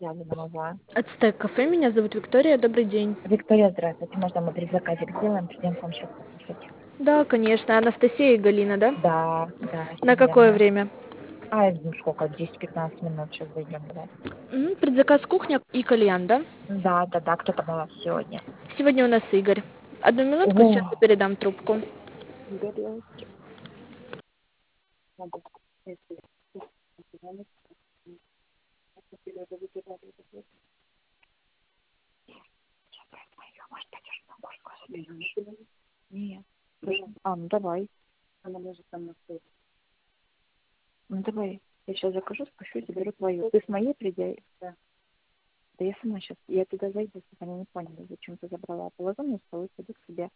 Я виновата. Ацтек кафе, меня зовут Виктория, добрый день. Виктория, здравствуйте. Можно мы предзаказик сделаем? Придем к вам сейчас покушать. Да, конечно, Анастасия и Галина, да? Да, да, На какое верно. время? Ну сколько, 10-15 минут сейчас зайдем, давай. Предзаказ кухня и кальян, да? Да, да, да, кто там у вас сегодня? Сегодня у нас Игорь. Одну минутку, сейчас я О, передам трубку. Игорь, может, пойдешь на горку соберем? Нет. Ну давай. Она может там настоять. Ну давай. Я сейчас закажу, спущусь, заберу твою. Ты с моей приедешь? Да. Да я сама сейчас. Я туда зайду, если они не поняли, зачем ты забрала. Положу на стол и пойду к себе.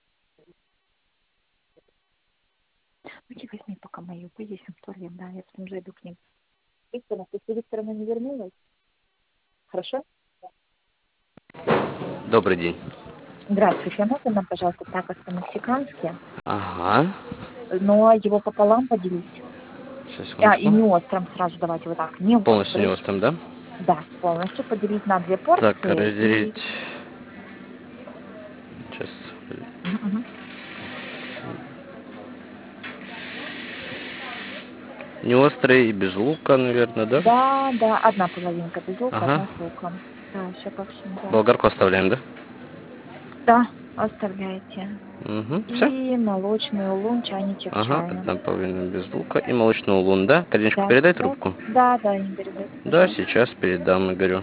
Ну ты возьми пока мою, поедем в туалет, да, я потом зайду к ним. Викторовна, ты с Викторовной не вернулась? Хорошо? Добрый день. Здравствуйте, можно нам, пожалуйста, такос по-мексикански, Ага. но его пополам поделить. Сейчас, И секундочку. не острым сразу давайте вот так, не Полностью не острый. острым, да? Да, полностью поделить на 2 Так, порции и... разделить. Сейчас. Мгм. Не острый и без лука, наверное, да? Да, да, одна половинка без лука, Ага. одна с луком. Да, все как всегда. Болгарку оставляем, да? Да, оставляйте. Угу. Все? И молочный улун, чайничек Ага, чая. одна половина без лука и молочный улун, да? Калиночку Да, передай да, трубку. да, да, не передайте, Да, пожалуйста. сейчас передам Игорю.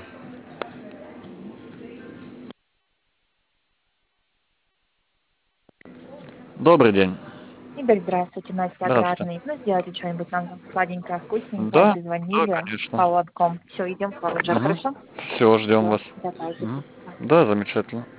Добрый день. Игорь, здравствуйте, Настя Здравствуйте. Оградный. Ну, сделайте что-нибудь нам сладенькое, вкусненькое, Да, без да, ванили, конечно. холодком. Все, идем в Харджар, Угу. хорошо? Все, ждем Все, вас. давайте. Мгм. Да, замечательно.